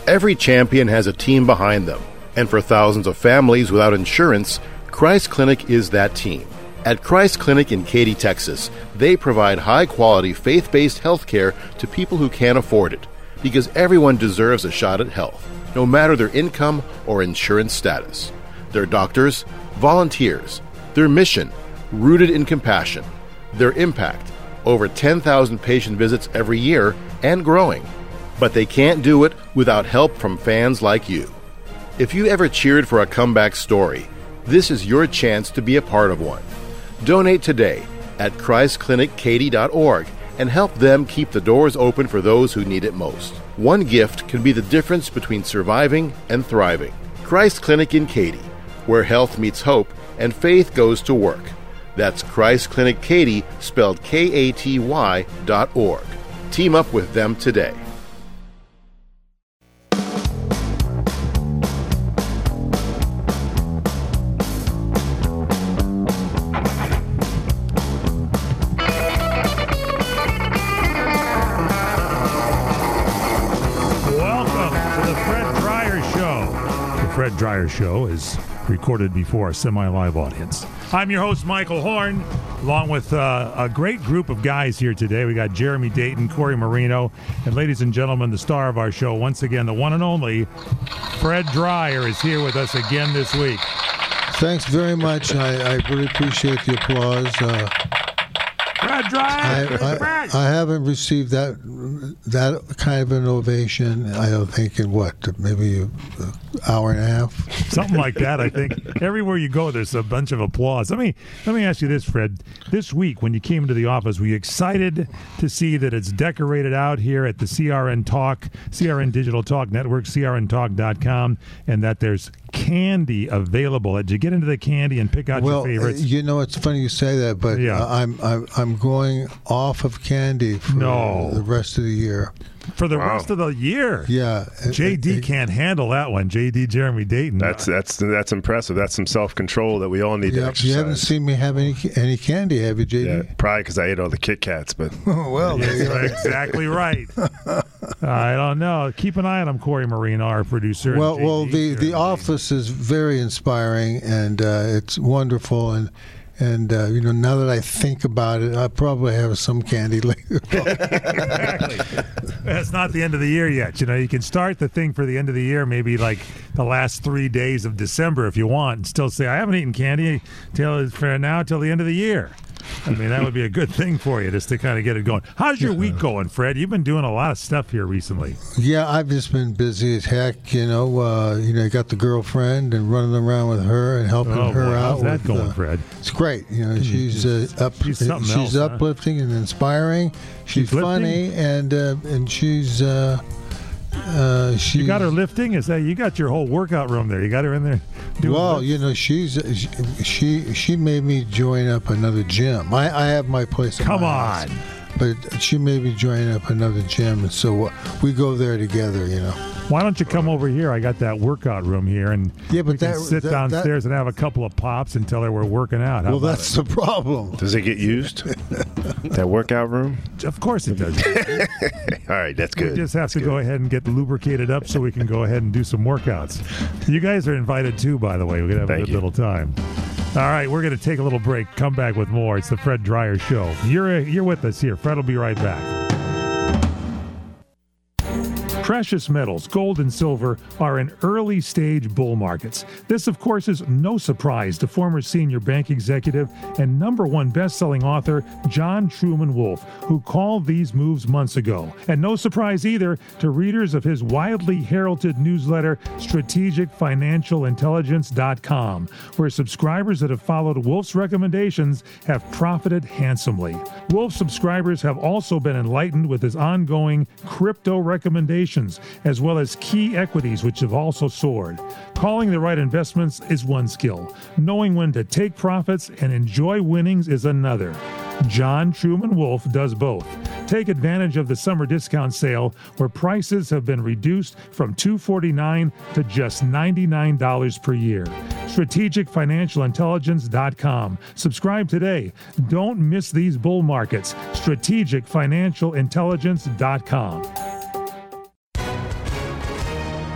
Every champion has a team behind them, and for thousands of families without insurance, Christ Clinic is that team. At Christ Clinic in Katy, Texas, they provide high-quality, faith-based health care to people who can't afford it, because everyone deserves a shot at health, no matter their income or insurance status. Their doctors, volunteers, their mission, rooted in compassion, their impact, over 10,000 patient visits every year and growing. But they can't do it without help from fans like you. If you ever cheered for a comeback story, this is your chance to be a part of one. Donate today at ChristClinicKaty.org and help them keep the doors open for those who need it most. One gift can be the difference between surviving and thriving. Christ Clinic in Katy, where health meets hope and faith goes to work. That's Christ Clinic Katy, spelled Katy.org. Team up with them today. Fred Dryer Show is recorded before a semi-live audience. I'm your host, Michael Horn, along with a great group of guys here today. We got Jeremy Dayton, Corey Marino, and ladies and gentlemen, the star of our show, once again, the one and only Fred Dryer is here with us again this week. Thanks very much. I really appreciate the applause. Fred Dryer! I haven't received that kind of an ovation, I don't think, in maybe an hour and a half? Something like that, I think. Everywhere you go, there's a bunch of applause. Let me ask you this, Fred. This week, when you came into the office, were you excited to see that it's decorated out here at the CRN Digital Talk Network, crntalk.com, and that there's candy available? Did you get into the candy and pick out your favorites? You know, it's funny you say that, but yeah. I'm going off of candy for the rest of the year. For the rest of the year? Yeah. JD can't handle that one. JD Jeremy Dayton. That's impressive. That's some self-control that we all need to exercise. You haven't seen me have any candy, have you, JD? Yeah, probably because I ate all the Kit Kats, but... Well, yes, exactly right. I don't know. Keep an eye on him, Corey Marino, our producer. Well, the office is very inspiring, and it's wonderful, and now that I think about it, I probably have some candy later. Exactly. It's not the end of the year yet. You can start the thing for the end of the year, maybe like the last 3 days of December if you want, and still say, I haven't eaten candy till the end of the year. I mean, that would be a good thing for you, just to kind of get it going. How's your week going, Fred? You've been doing a lot of stuff here recently. Yeah, I've just been busy as heck. I got the girlfriend and running around with her and helping her out. How's that going, Fred? It's great. She's uplifting and inspiring. She's funny, and she's. You got her lifting? Is that you got your whole workout room there? You got her in there. She made me join up another gym. I have my place. Come on. House, but she made me join up another gym, and so we go there together. Why don't you come over here? I got that workout room here, and we can sit downstairs and have a couple of pops and tell her we're working out. Well, that's the problem. Does it get used? That workout room? Of course it does. All right, that's good. We just have to go ahead and get lubricated up so we can go ahead and do some workouts. You guys are invited too, by the way. We're going to have a good little time. All right, we're going to take a little break. Come back with more. It's the Fred Dryer Show. You're with us here. Fred will be right back. Precious metals, gold and silver, are in early-stage bull markets. This, of course, is no surprise to former senior bank executive and #1 best-selling author John Truman Wolfe, who called these moves months ago. And no surprise either to readers of his widely heralded newsletter, StrategicFinancialIntelligence.com, where subscribers that have followed Wolfe's recommendations have profited handsomely. Wolfe subscribers have also been enlightened with his ongoing crypto recommendations, as well as key equities, which have also soared. Calling the right investments is one skill. Knowing when to take profits and enjoy winnings is another. John Truman Wolfe does both. Take advantage of the summer discount sale, where prices have been reduced from $249 to just $99 per year. StrategicFinancialIntelligence.com. Subscribe today. Don't miss these bull markets. StrategicFinancialIntelligence.com.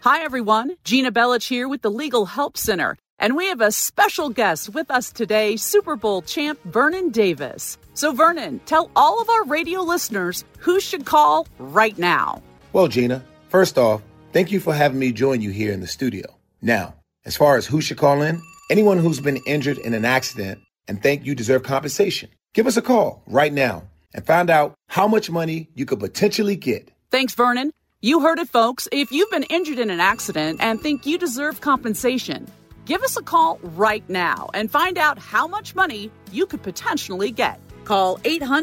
Hi, everyone. Gina Bellich here with the Legal Help Center. And we have a special guest with us today, Super Bowl champ Vernon Davis. So, Vernon, tell all of our radio listeners who should call right now. Well, Gina, first off, thank you for having me join you here in the studio. Now, as far as who should call in, anyone who's been injured in an accident and think you deserve compensation, give us a call right now and find out how much money you could potentially get. Thanks, Vernon. You heard it, folks. If you've been injured in an accident and think you deserve compensation, give us a call right now and find out how much money you could potentially get. Call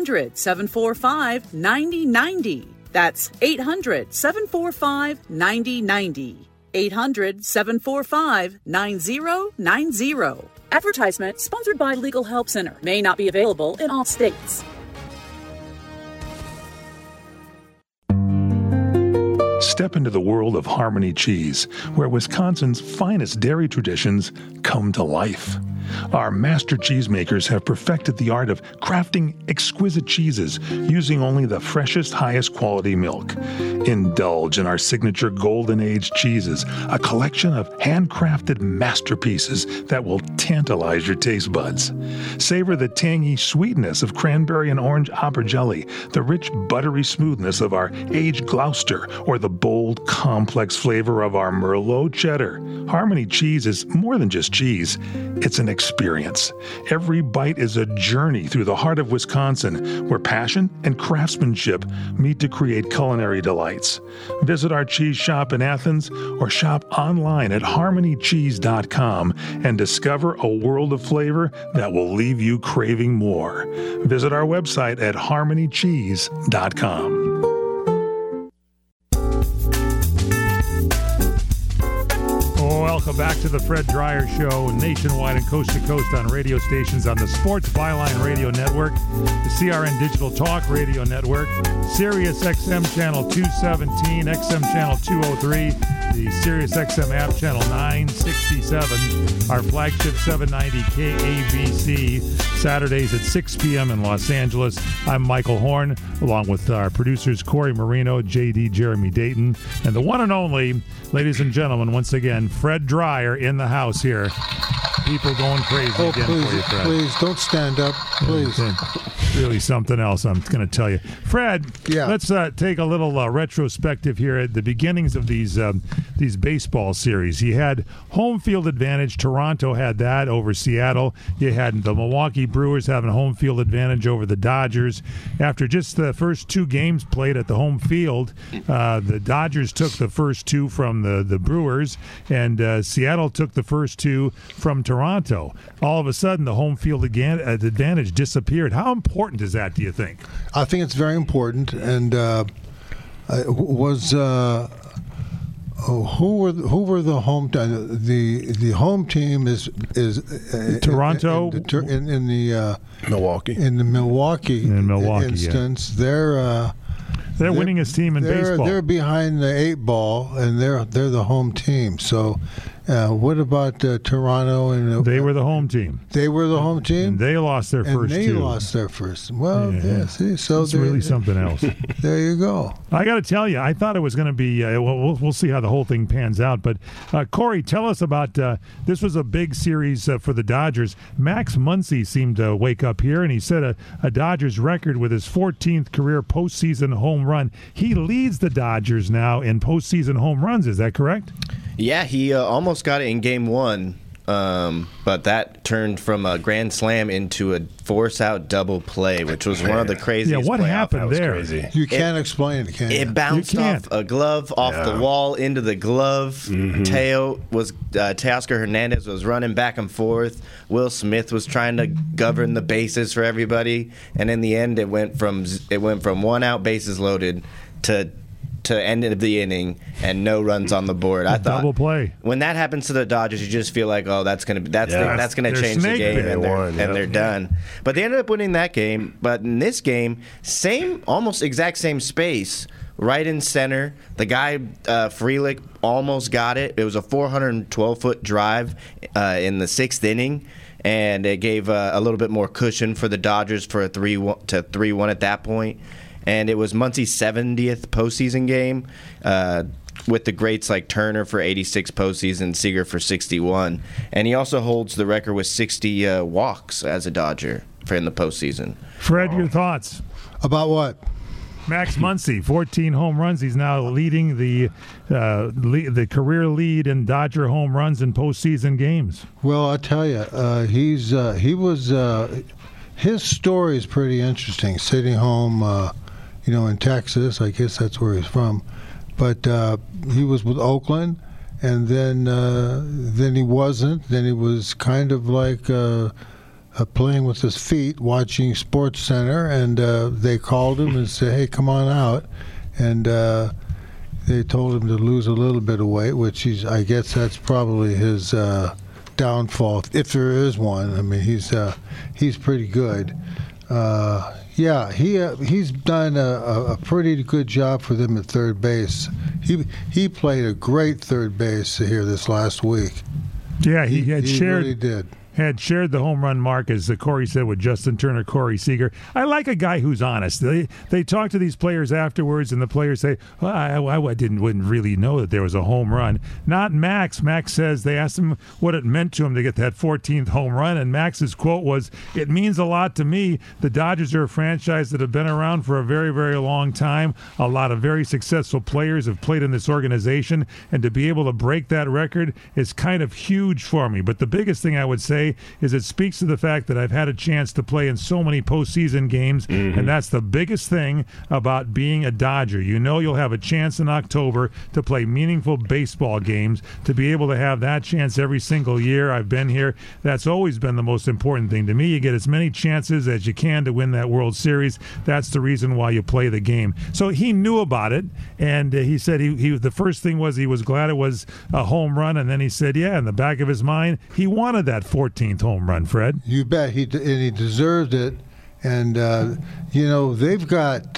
800-745-9090. That's 800-745-9090. 800-745-9090. Advertisement sponsored by Legal Help Center. May not be available in all states. Step into the world of Harmony Cheese, where Wisconsin's finest dairy traditions come to life. Our master cheesemakers have perfected the art of crafting exquisite cheeses using only the freshest, highest quality milk. Indulge in our signature Golden Age cheeses, a collection of handcrafted masterpieces that will tantalize your taste buds. Savor the tangy sweetness of cranberry and orange Hopper jelly, the rich buttery smoothness of our aged Gloucester, or the bold, complex flavor of our Merlot cheddar. Harmony Cheese is more than just cheese. It's an experience. Every bite is a journey through the heart of Wisconsin, where passion and craftsmanship meet to create culinary delights. Visit our cheese shop in Athens or shop online at harmonycheese.com and discover a world of flavor that will leave you craving more. Visit our website at harmonycheese.com. Welcome back to the Fred Dreyer Show, nationwide and coast to coast on radio stations on the Sports Byline Radio Network, the CRN Digital Talk Radio Network, Sirius XM Channel 217, XM Channel 203, the Sirius XM app Channel 967, our flagship 790 KABC, Saturdays at 6 p.m. in Los Angeles. I'm Michael Horn, along with our producers Corey Marino, JD Jeremy Dayton, and the one and only, ladies and gentlemen, once again, Fred Dreyer in the house here. People going crazy again please, for you, Fred. Please, don't stand up, please. Really something else I'm going to tell you. Fred, let's take a little retrospective here at the beginnings of these baseball series. You had home field advantage. Toronto had that over Seattle. You had the Milwaukee Brewers having home field advantage over the Dodgers. After just the first two games played at the home field, the Dodgers took the first two from the Brewers, and Seattle took the first two from Toronto. All of a sudden, the home field advantage disappeared. How important is that, do you think? I think it's very important. And who were the home the home team is Toronto in the Milwaukee. In the Milwaukee instance, they're winningest team in baseball. They're behind the 8 ball, and they're the home team. So, what about Toronto? And they were the home team. They were the home team. And they lost their first. And they lost their first. Well, see, so it's really something else. There you go. I got to tell you, I thought it was going to be. We'll see how the whole thing pans out. But Corey, tell us about this. Was a big series for the Dodgers. Max Muncy seemed to wake up here, and he set a Dodgers record with his 14th career postseason home run. He leads the Dodgers now in postseason home runs. Is that correct? Yeah, he almost got it in Game 1, but that turned from a grand slam into a force-out double play, which was one of the craziest. Yeah, what happened there? Crazy. You can't explain it, can you? It bounced off a glove, off the wall, into the glove. Teoscar Hernandez was running back and forth. Will Smith was trying to govern the bases for everybody, and in the end, it went from 1 out, bases loaded, to end of the inning and no runs on the board. I thought double play. When that happens to the Dodgers, you just feel like, oh, that's gonna change the game, and they're done. But they ended up winning that game. But in this game, almost exact same space, right in center. The guy Frelick almost got it. It was a 412-foot drive in the 6th inning. And it gave a little bit more cushion for the Dodgers for a 3-1 at that point. And it was Muncy's 70th postseason game. with the greats like Turner for 86 postseason, Seager for 61. And he also holds the record with 60 walks as a Dodger in the postseason. Fred, your thoughts? About what? Max Muncy, 14 home runs. He's now leading the career lead in Dodger home runs in postseason games. Well, I tell you, his story is pretty interesting. Sitting home, in Texas. I guess that's where he's from. But he was with Oakland, and then he wasn't. Then he was kind of like playing with his feet, watching Sports Center, and they called him and said, "Hey, come on out." And they told him to lose a little bit of weight, which I guess that's probably his downfall, if there is one. I mean, he's pretty good. He's done a pretty good job for them at third base. He played a great third base here this last week. Yeah, he really did. Had shared the home run mark, as Corey said, with Justin Turner, Corey Seager. I like a guy who's honest. They talk to these players afterwards, and the players say, well, I wouldn't really know that there was a home run. Not Max. Max says they asked him what it meant to him to get that 14th home run, and Max's quote was, "It means a lot to me. The Dodgers are a franchise that have been around for a very, very long time. A lot of very successful players have played in this organization, and to be able to break that record is kind of huge for me. But the biggest thing I would say is it speaks to the fact that I've had a chance to play in so many postseason games, and that's the biggest thing about being a Dodger. You'll have a chance in October to play meaningful baseball games. To be able to have that chance every single year I've been here, that's always been the most important thing to me. You get as many chances as you can to win that World Series. That's the reason why you play the game." So he knew about it, and he said he the first thing was he was glad it was a home run, and then he said, in the back of his mind, he wanted that 14th home run, Fred. You bet. He deserved it. And, they've got,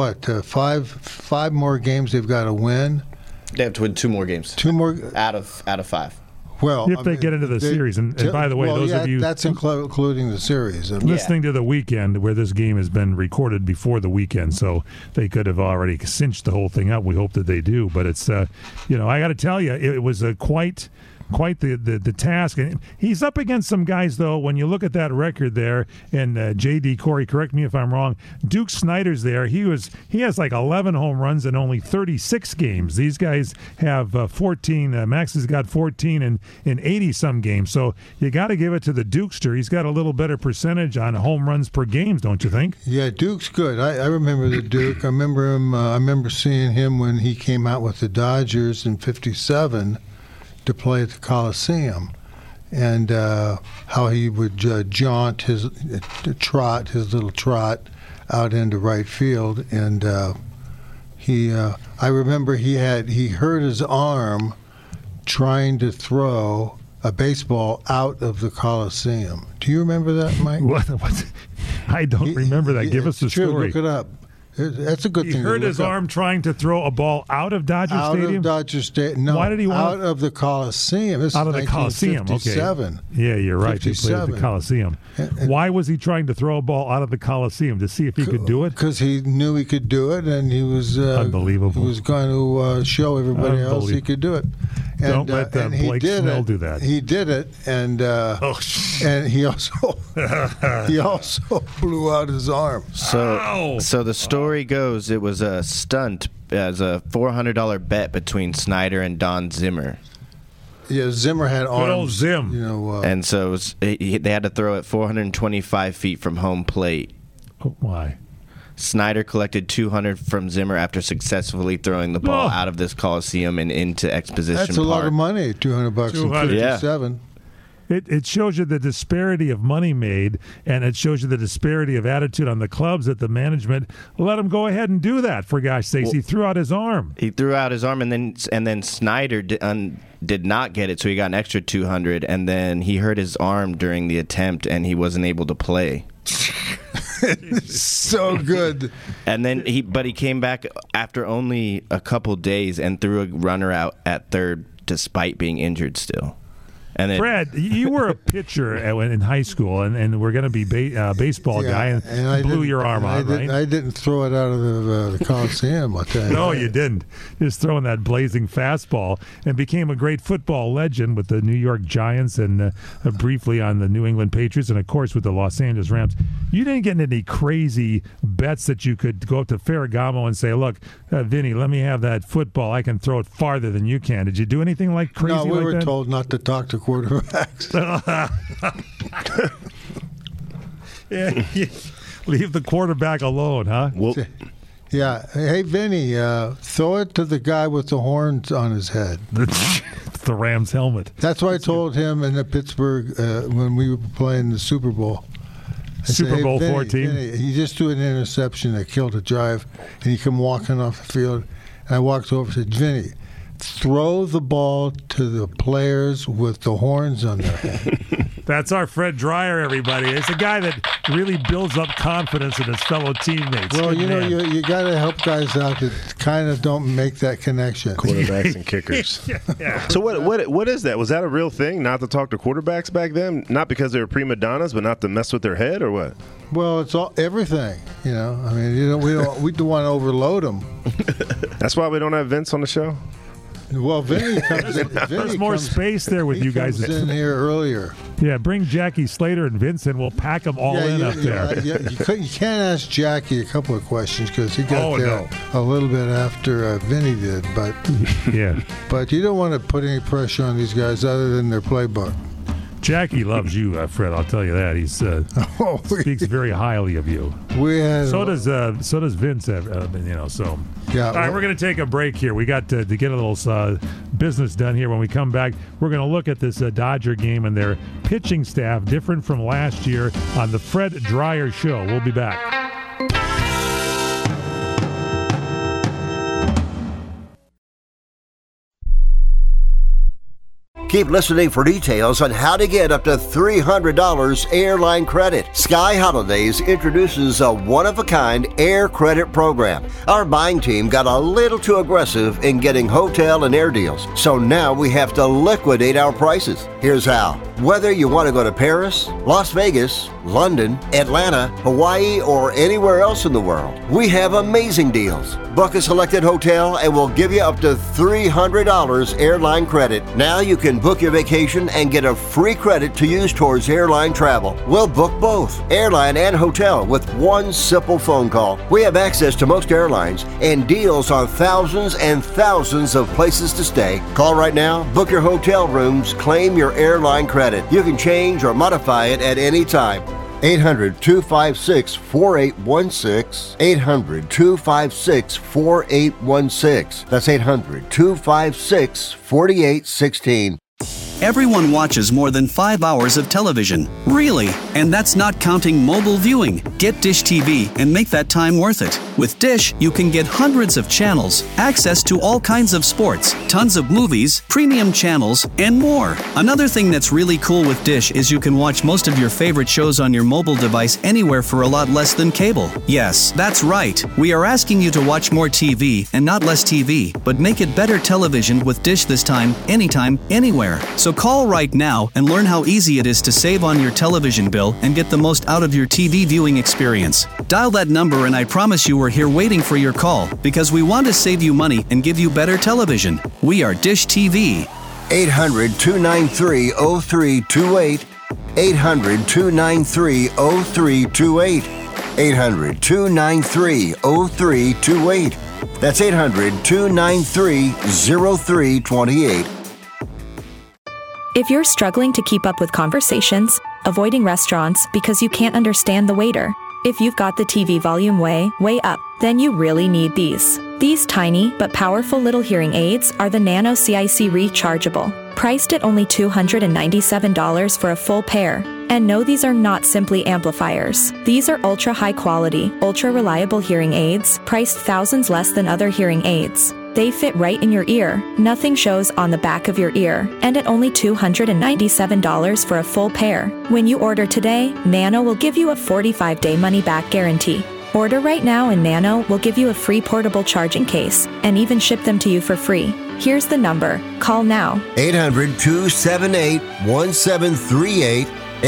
five more games they've got to win? They have to win 2 more games. 2 more? Out of 5. Well, if they get into the series, and by the way, those of you that's including the series. Listening to the weekend, where this game has been recorded before the weekend, so they could have already cinched the whole thing up. We hope that they do, but it's I got to tell you, it was quite the task. And he's up against some guys, though, when you look at that record there, and J.D. Corey, correct me if I'm wrong, Duke Snider's there. He has like 11 home runs in only 36 games. These guys have 14. Max has got 14 in 80-some games. So you got to give it to the Dukester. He's got a little better percentage on home runs per game, don't you think? Yeah, Duke's good. I remember the Duke. I remember him. I remember seeing him when he came out with the Dodgers in '57. To play at the Coliseum, and how he would jaunt his little trot out into right field, and I remember he hurt his arm trying to throw a baseball out of the Coliseum. Do you remember that, Mike? What? I don't remember that. Give us the story. Look it up. That's a good thing. He hurt his arm trying to throw a ball out of Dodger Stadium? Out of Dodger Stadium. No, why did he want out of the Coliseum. This out is of the Coliseum, okay. Yeah, you're right. He played at the Coliseum. Why was he trying to throw a ball out of the Coliseum? To see if he could do it? Because he knew he could do it, and he was unbelievable. He was going to show everybody else he could do it. And, Don't let Blake Snell do that. He did it, and he also blew out his arm. So the story goes, it was a stunt as a $400 bet between Snider and Don Zimmer. Yeah, Zimmer had arms. Good old Zim. And so they had to throw it 425 feet from home plate. Oh, why? Snider collected $200 from Zimmer after successfully throwing the ball out of this Coliseum and into Exposition Park. That's a lot of money, $200 in 57. It shows you the disparity of money made, and it shows you the disparity of attitude on the clubs that the management let him go ahead and do that, for gosh sakes. He threw out his arm. He threw out his arm, and then Snider did not get it, so he got an extra $200, and then he hurt his arm during the attempt, and he wasn't able to play. So good. And then he came back after only a couple days and threw a runner out at third despite being injured still. And Fred, you were a pitcher in high school, and we're going to be baseball guy, and I blew your arm out, right? I didn't throw it out of the Coliseum, I'll tell you. No, you didn't. Just throwing that blazing fastball, and became a great football legend with the New York Giants and briefly on the New England Patriots, and, of course, with the Los Angeles Rams. You didn't get into any crazy bets that you could go up to Ferragamo and say, look, Vinny, let me have that football. I can throw it farther than you can. Did you do anything like crazy like that? No, we were told not to talk to quarterbacks. Yeah, leave the quarterback alone, huh? Yeah. Hey, Vinny, throw it to the guy with the horns on his head. The Rams helmet. That's what I told him in Pittsburgh when we were playing the Super Bowl. Super Bowl 14. Vinny, he just threw an interception that killed a drive, and he came walking off the field. And I walked over and said, Vinny, throw the ball to the players with the horns on their head. That's our Fred Dreyer, everybody. It's a guy that really builds up confidence in his fellow teammates. Well, you got to help guys out that kind of don't make that connection. Quarterbacks and kickers. Yeah. So what is that? Was that a real thing, not to talk to quarterbacks back then? Not because they were prima donnas, but not to mess with their head, or what? Well, it's everything. I mean, we don't want to overload them. That's why we don't have Vince on the show. Well, Vinny comes in. There's more space there with you guys. He comes in here earlier. Yeah, bring Jackie Slater and Vincent. We'll pack them all in up there. You can't ask Jackie a couple of questions because he got there a little bit after Vinny did. But but you don't want to put any pressure on these guys other than their playbook. Jackie loves you, Fred. I'll tell you that. He speaks very highly of you. So does Vince. So yeah. All right, we're going to take a break here. We got to get a little business done here. When we come back, we're going to look at this Dodger game and their pitching staff, different from last year, on the Fred Dreyer Show. We'll be back. Keep listening for details on how to get up to $300 airline credit. Sky Holidays introduces a one-of-a-kind air credit program. Our buying team got a little too aggressive in getting hotel and air deals, so now we have to liquidate our prices. Here's how. Whether you want to go to Paris, Las Vegas, London, Atlanta, Hawaii, or anywhere else in the world, we have amazing deals. Book a selected hotel and we'll give you up to $300 airline credit. Now you can book your vacation and get a free credit to use towards airline travel. We'll book both, airline and hotel, with one simple phone call. We have access to most airlines and deals on thousands and thousands of places to stay. Call right now, book your hotel rooms, claim your airline credit. You can change or modify it at any time. 800-256-4816. 800-256-4816. That's 800-256-4816. Everyone watches more than 5 hours of television. Really? And that's not counting mobile viewing. Get Dish TV and make that time worth it. With Dish, you can get hundreds of channels, access to all kinds of sports, tons of movies, premium channels, and more. Another thing that's really cool with Dish is you can watch most of your favorite shows on your mobile device anywhere for a lot less than cable. Yes, that's right. We are asking you to watch more TV and not less TV, but make it better television with Dish this time, anytime, anywhere. So call right now and learn how easy it is to save on your television bill and get the most out of your TV viewing experience. Dial that number and I promise you we're here waiting for your call because we want to save you money and give you better television. We are Dish TV. 800-293-0328. 800-293-0328. 800-293-0328. That's 800-293-0328. If you're struggling to keep up with conversations, avoiding restaurants because you can't understand the waiter, if you've got the TV volume way up, then you really need these. These tiny but powerful little hearing aids are the Nano CIC Rechargeable, priced at only $297 for a full pair. And no, these are not simply amplifiers. These are ultra high quality, ultra reliable hearing aids, priced thousands less than other hearing aids. They fit right in your ear, nothing shows on the back of your ear, and at only $297 for a full pair. When you order today, Nano will give you a 45-day money-back guarantee. Order right now and Nano will give you a free portable charging case and even ship them to you for free. Here's the number. Call now. 800-278-1738.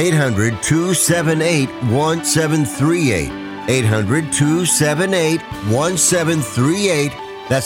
800-278-1738. 800-278-1738. That's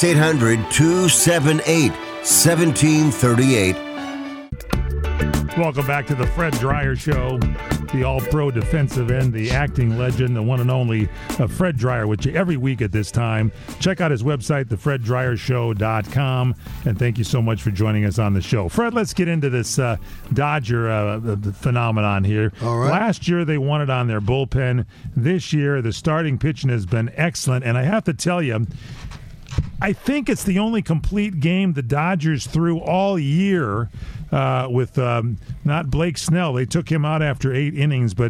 800-278-1738. Welcome back to the Fred Dreyer Show, the all-pro defensive end, the acting legend, the one and only Fred Dreyer, with you every week at this time. Check out his website, thefreddryershow.com, and thank you so much for joining us on the show. Fred, let's get into this Dodger phenomenon here. All right. Last year, they won it on their bullpen. This year, the starting pitching has been excellent, and I have to tell you, I think it's the only complete game the Dodgers threw all year with not Blake Snell. They took him out after 8 innings, but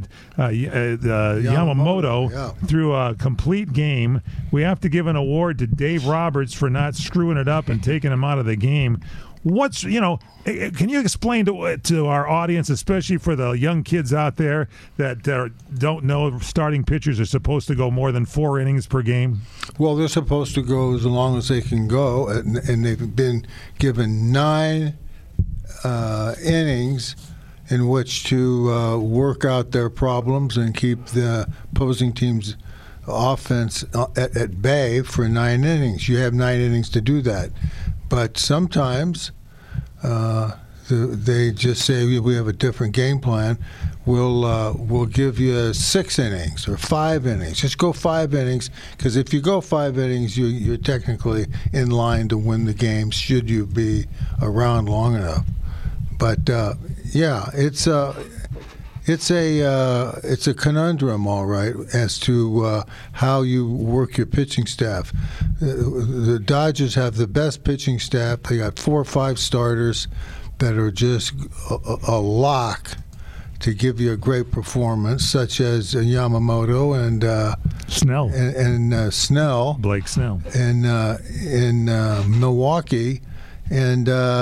Yamamoto threw a complete game. We have to give an award to Dave Roberts for not screwing it up and taking him out of the game. Can you explain to our audience, especially for the young kids out there that don't know starting pitchers are supposed to go more than 4 innings per game? Well, they're supposed to go as long as they can go, and they've been given 9 innings in which to work out their problems and keep the opposing team's offense at bay for 9 innings. You have 9 innings to do that. But sometimes they just say, we have a different game plan. We'll give you 6 innings or 5 innings. Just go 5 innings, because if you go 5 innings, you're technically in line to win the game should you be around long enough. But it's a conundrum, all right, as to how you work your pitching staff. The Dodgers have the best pitching staff. They got 4 or 5 starters that are just a lock to give you a great performance, such as Yamamoto and Snell and Snell, Blake Snell, and in Milwaukee, and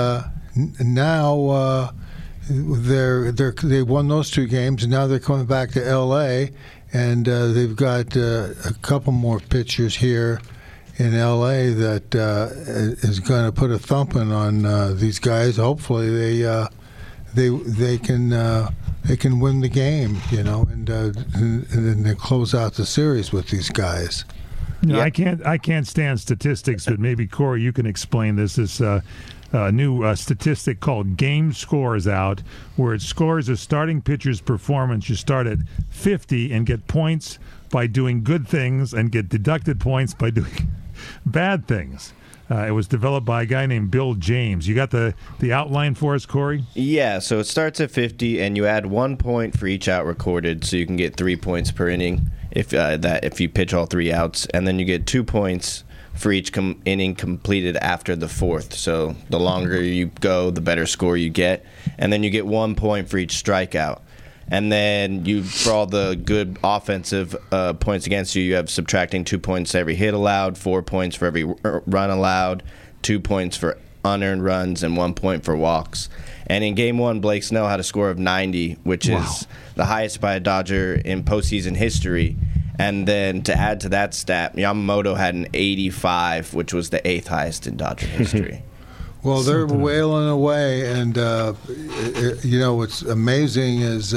now. They won those 2 games, and now they're coming back to L.A., and they've got a couple more pitchers here in L.A. that is going to put a thumping on these guys. Hopefully, they can win the game, and then they close out the series with these guys. I can't stand statistics, but maybe Corey, you can explain this. This new statistic called Game Scores out, where it scores a starting pitcher's performance. You start at 50 and get points by doing good things and get deducted points by doing bad things. It was developed by a guy named Bill James. You got the outline for us, Corey? Yeah, so it starts at 50, and you add 1 point for each out recorded, so you can get 3 points per inning if you pitch all 3 outs, and then you get 2 points for each inning completed after the 4th. So the longer you go, the better score you get. And then you get 1 point for each strikeout. And then for all the good offensive points against you, you have subtracting 2 points every hit allowed, 4 points for every run allowed, 2 points for unearned runs, and 1 point for walks. And in Game 1, Blake Snell had a score of 90, which is the highest by a Dodger in postseason history. And then to add to that stat, Yamamoto had an 85, which was the 8th highest in Dodger history. Well, they're wailing away, and what's amazing is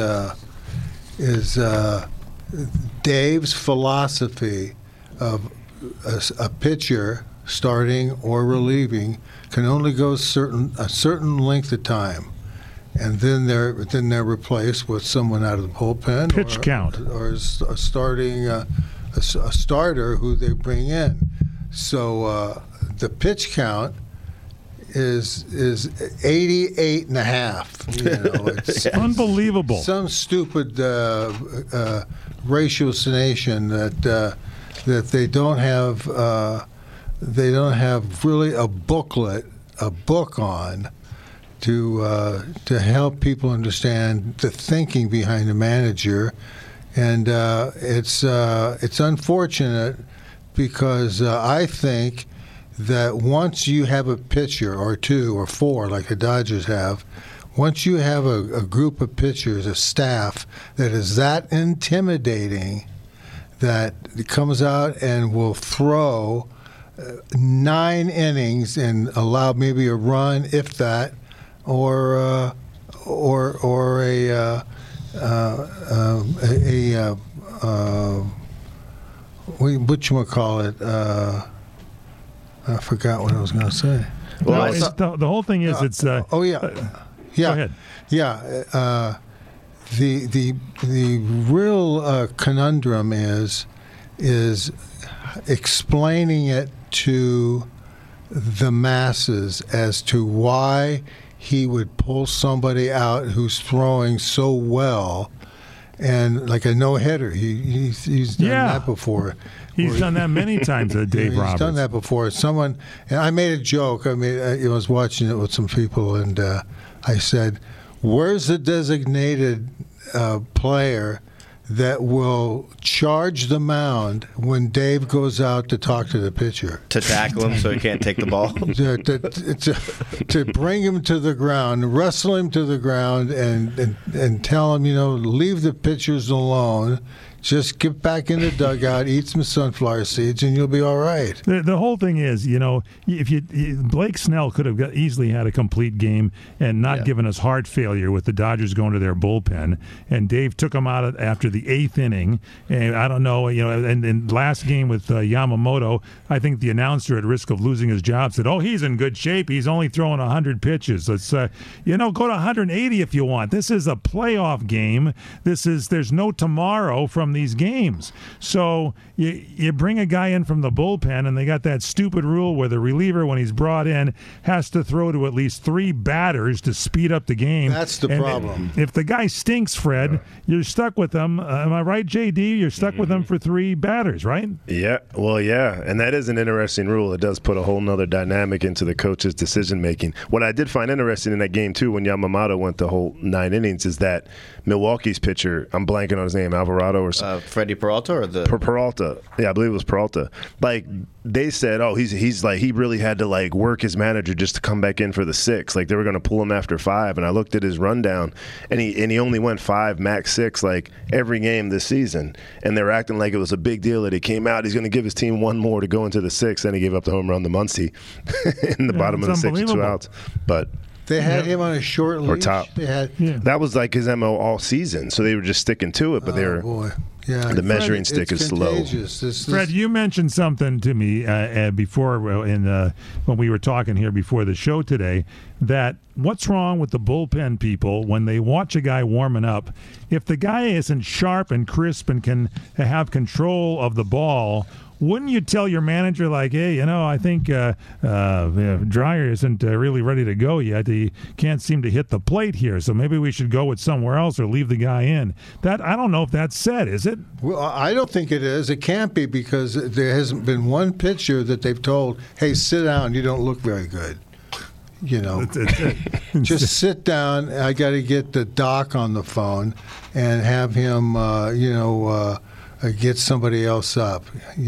Dave's philosophy of a pitcher starting or relieving can only go a certain length of time. And then they're replaced with someone out of the bullpen, pitch count, or a starter who they bring in. So the pitch count is 88.5. It's unbelievable. Some stupid ratiocination that they don't have. They don't have really a book on. To help people understand the thinking behind the manager, and it's unfortunate because I think that once you have a pitcher or 2 or 4 like the Dodgers have, once you have a group of pitchers, a staff that is that intimidating, that comes out and will throw 9 innings and allow maybe a run, if that, or a whatchamacallit, I forgot what I was going to say. Well, the whole thing is it's. Go ahead. Yeah. The real conundrum is explaining it to the masses as to why he would pull somebody out who's throwing so well, and like a no-hitter. He's done that before. He's done that many times, Dave Roberts. He's done that before. And I made a joke. I was watching it with some people, and I said, "Where's the designated player that will charge the mound when Dave goes out to talk to the pitcher? To tackle him so he can't take the ball? to bring him to the ground, wrestle him to the ground, and tell him, leave the pitchers alone. Just get back in the dugout, eat some sunflower seeds, and you'll be all right." The whole thing is, if Blake Snell could have easily had a complete game and not given us heart failure with the Dodgers going to their bullpen, and Dave took him out after the 8th inning. And I don't know, and last game with Yamamoto, I think the announcer, at risk of losing his job, said, "Oh, he's in good shape. He's only throwing 100 pitches. Let's, go to 180 if you want. This is a playoff game. There's no tomorrow from these games." So you bring a guy in from the bullpen, and they got that stupid rule where the reliever, when he's brought in, has to throw to at least 3 batters to speed up the game. That's the problem. If the guy stinks, Fred, you're stuck with him. Am I right, JD? You're stuck with him for 3 batters, right? Yeah. Well, yeah. And that is an interesting rule. It does put a whole nother dynamic into the coach's decision-making. What I did find interesting in that game, too, when Yamamoto went the whole 9 innings, is that Milwaukee's pitcher, I'm blanking on his name, Alvarado or something. Freddie Peralta or the Peralta? Yeah, I believe it was Peralta. Like, they said, oh, he's like, he really had to like work his manager just to come back in for the 6. Like, they were going to pull him after 5. And I looked at his rundown, and he only went 5, max 6, like every game this season. And they were acting like it was a big deal that he came out. He's going to give his team 1 more to go into the 6th. Then he gave up the home run to Muncy in the bottom of the 6th with 2 outs. But they had him on a short leash. Or top. That was like his MO all season, so they were just sticking to it. But they were. Boy. Yeah, the measuring stick is slow. Fred, you mentioned something to me before when we were talking here before the show today, that what's wrong with the bullpen people when they watch a guy warming up? If the guy isn't sharp and crisp and can have control of the ball, wouldn't you tell your manager, like, hey, I think Dreyer isn't really ready to go yet. He can't seem to hit the plate here, so maybe we should go with somewhere else or leave the guy in. That I don't know if that's said, is it? Well, I don't think it is. It can't be, because there hasn't been one pitcher that they've told, hey, sit down, you don't look very good. Just sit down. I got to get the doc on the phone and have him, get somebody else up,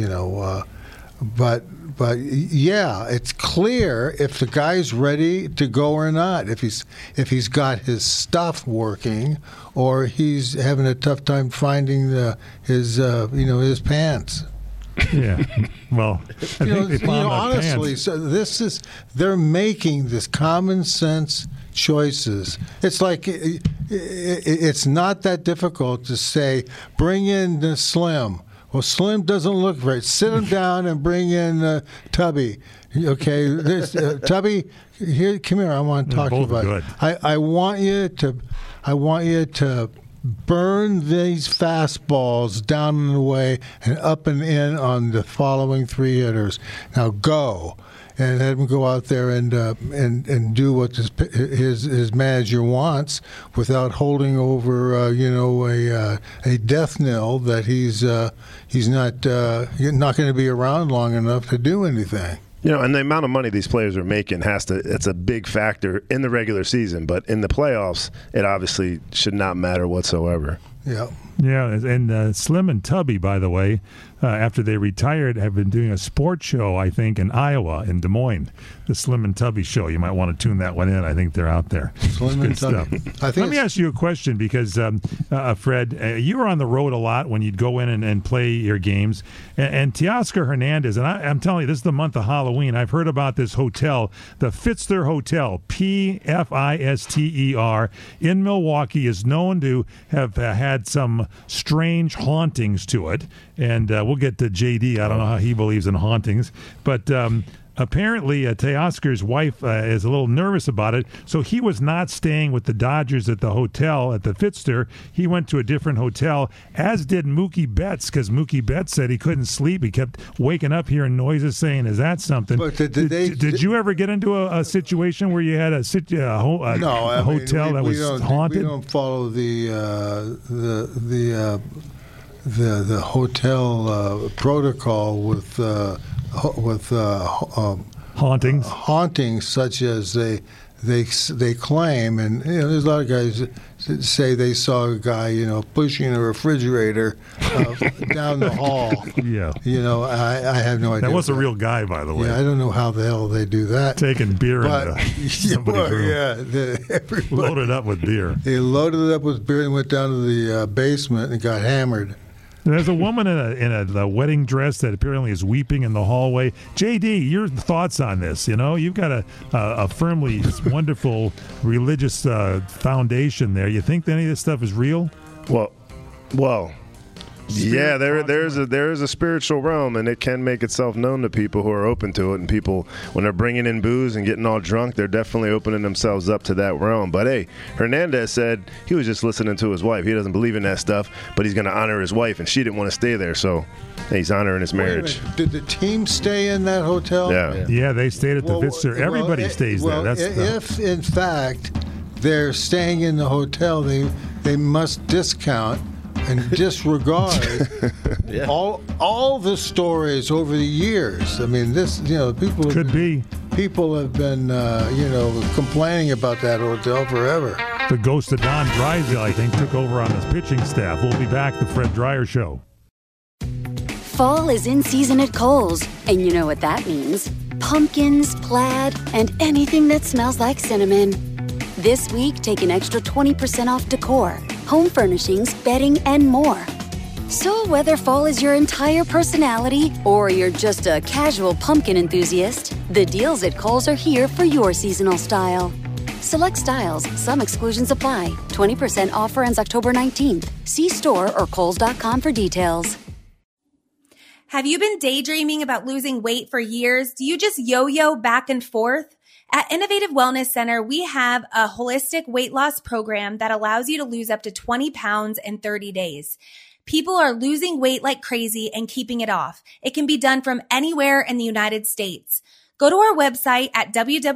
but yeah, it's clear if the guy's ready to go or not. If he's got his stuff working, or he's having a tough time finding his pants. Yeah. Well, I think they found honestly, pants. So they're making this common sense choices. It's like it's not that difficult to say, bring in the Slim. Well, Slim doesn't look right. Sit him down and bring in Tubby. Okay, Tubby, here, come here. I want to talk to you about it. I want you to burn these fastballs down and away and up and in on the following 3 hitters. Now go. And have him go out there and do what his manager wants, without holding over a death knell that he's not going to be around long enough to do anything. And the amount of money these players are making it's a big factor in the regular season, but in the playoffs, it obviously should not matter whatsoever. Yeah. Yeah, and Slim and Tubby, by the way, after they retired, have been doing a sports show, I think, in Iowa, in Des Moines. The Slim and Tubby show. You might want to tune that one in. I think they're out there. Slim and Tubby. Let me ask you a question, because, Fred, you were on the road a lot when you'd go in and play your games. And Teoscar Hernandez, and I'm telling you, this is the month of Halloween. I've heard about this hotel, the Pfister Hotel, Pfister, in Milwaukee, is known to have had some strange hauntings to it. And we'll get to JD. I don't know how he believes in hauntings. But apparently, Teoscar's wife is a little nervous about it. So he was not staying with the Dodgers at the hotel, at the Pfister. He went to a different hotel, as did Mookie Betts, because Mookie Betts said he couldn't sleep. He kept waking up hearing noises saying, is that something? But did you ever get into a situation where you had a hotel that was haunted? We don't follow the hotel protocol with hauntings such as they claim, and there's a lot of guys that say they saw a guy pushing a refrigerator down the hall. Yeah, I have no idea. That was a real guy, by the way. Yeah, I don't know how the hell they do that. Taking beer into somebody's room. Yeah, loaded up with beer. They loaded it up with beer and went down to the basement and got hammered. There's a woman in a wedding dress that apparently is weeping in the hallway. JD, your thoughts on this? You've got a firmly wonderful religious foundation there. You think that any of this stuff is real? Well. Yeah, there is a spiritual realm, and it can make itself known to people who are open to it. And people, when they're bringing in booze and getting all drunk, they're definitely opening themselves up to that realm. But hey, Hernandez said he was just listening to his wife. He doesn't believe in that stuff, but he's going to honor his wife, and she didn't want to stay there, so he's honoring his marriage. Did the team stay in that hotel? Yeah, they stayed at the Pfister. Everybody stays there. If in fact they're staying in the hotel, they must discount and disregard all the stories over the years. I mean, this people have been complaining about that hotel forever. The ghost of Don Drysdale, I think, took over on his pitching staff. We'll be back. The Fred Dryer Show. Fall is in season at Kohl's, and you know what that means: pumpkins, plaid, and anything that smells like cinnamon. This week, take an extra 20% off decor, home furnishings, bedding, and more. So whether fall is your entire personality or you're just a casual pumpkin enthusiast, the deals at Kohl's are here for your seasonal style. Select styles, some exclusions apply. 20% offer ends October 19th. See store or Kohls.com for details. Have you been daydreaming about losing weight for years? Do you just yo-yo back and forth? At Innovative Wellness Center, we have a holistic weight loss program that allows you to lose up to 20 pounds in 30 days. People are losing weight like crazy and keeping it off. It can be done from anywhere in the United States. Go to our website at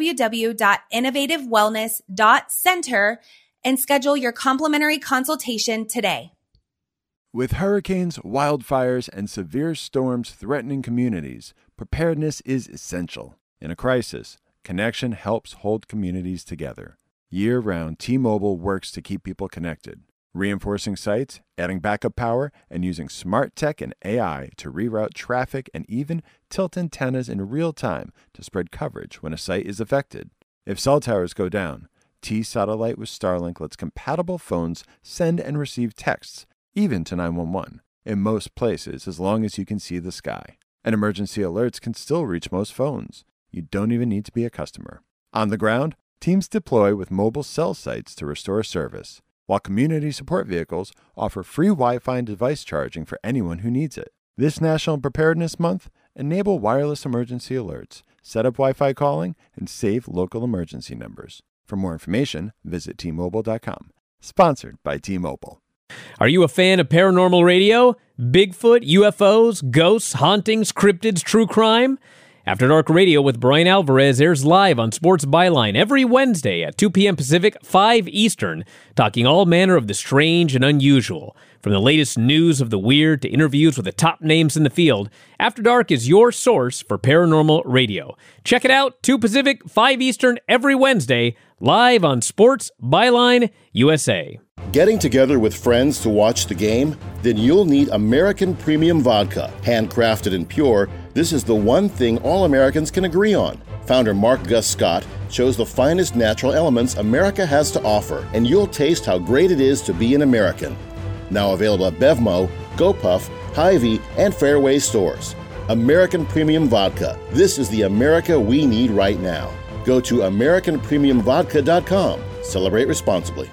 www.innovativewellness.center and schedule your complimentary consultation today. With hurricanes, wildfires, and severe storms threatening communities, preparedness is essential. In a crisis, connection helps hold communities together. Year-round, T-Mobile works to keep people connected, reinforcing sites, adding backup power, and using smart tech and AI to reroute traffic and even tilt antennas in real time to spread coverage when a site is affected. If cell towers go down, T-Satellite with Starlink lets compatible phones send and receive texts, even to 911, in most places as long as you can see the sky. And emergency alerts can still reach most phones. You don't even need to be a customer. On the ground, teams deploy with mobile cell sites to restore service, while community support vehicles offer free Wi-Fi and device charging for anyone who needs it. This National Preparedness Month, enable wireless emergency alerts, set up Wi-Fi calling, and save local emergency numbers. For more information, visit T-Mobile.com. Sponsored by T-Mobile. Are you a fan of paranormal radio? Bigfoot, UFOs, ghosts, hauntings, cryptids, true crime? After Dark Radio with Brian Alvarez airs live on Sports Byline every Wednesday at 2 p.m. Pacific, 5 Eastern, talking all manner of the strange and unusual. From the latest news of the weird to interviews with the top names in the field, After Dark is your source for paranormal radio. Check it out, 2 Pacific, 5 Eastern, every Wednesday, live on Sports Byline USA. Getting together with friends to watch the game? Then you'll need American Premium Vodka. Handcrafted and pure, this is the one thing all Americans can agree on. Founder Mark Gus Scott chose the finest natural elements America has to offer, and you'll taste how great it is to be an American. Now available at Bevmo, GoPuff, Hy-Vee, and Fairway stores. American Premium Vodka. This is the America we need right now. Go to AmericanPremiumVodka.com. Celebrate responsibly.